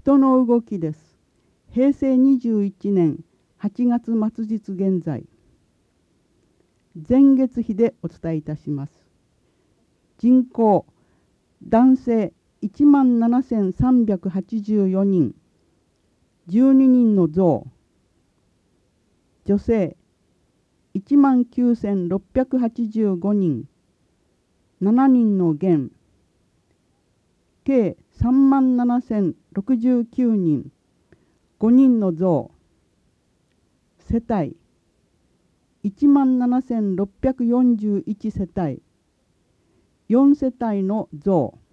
人の動きです。平成21年8月末日現在、前月比でお伝えいたします。人口、男性17,384人、12人の増。女性19,685人、7人の減。計37,069人、5人の増。世帯17,641世帯、4世帯の増。